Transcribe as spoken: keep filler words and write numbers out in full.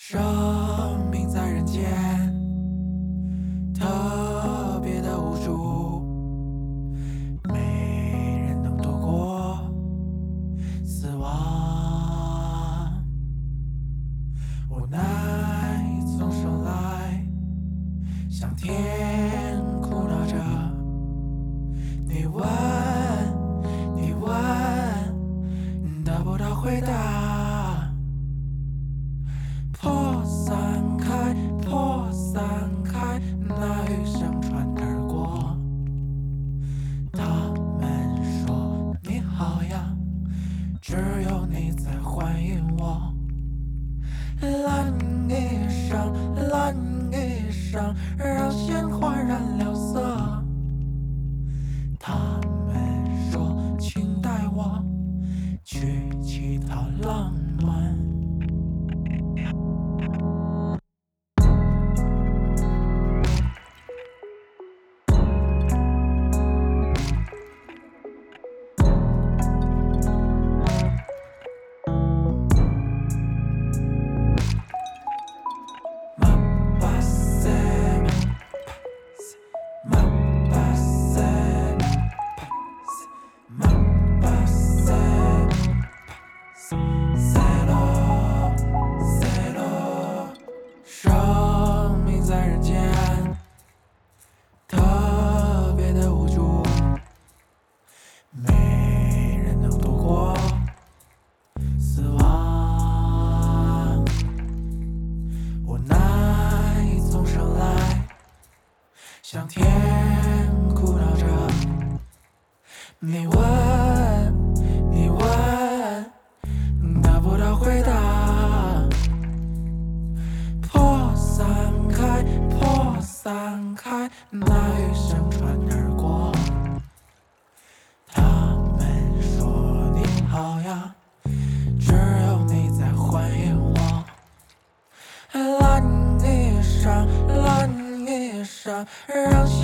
生命在人间，特别的无助，没人能躲过死亡。无奈从生来，向天苦恼着。你问，你问，得不到回答。破散开，破散开，那余生穿而过。他们说你好呀，只有你在欢迎我。蓝衣裳，蓝衣裳，让鲜花染了色。他们说，请带我去乞讨浪漫。生命在人间，特别的无助，没人能躲过死亡。无奈从生来，向天苦恼着。你问，你问，得不到回答。破散开，破散开，那余生穿而过。他们说你好呀，只有你在欢迎我。蓝衣裳，蓝衣裳，让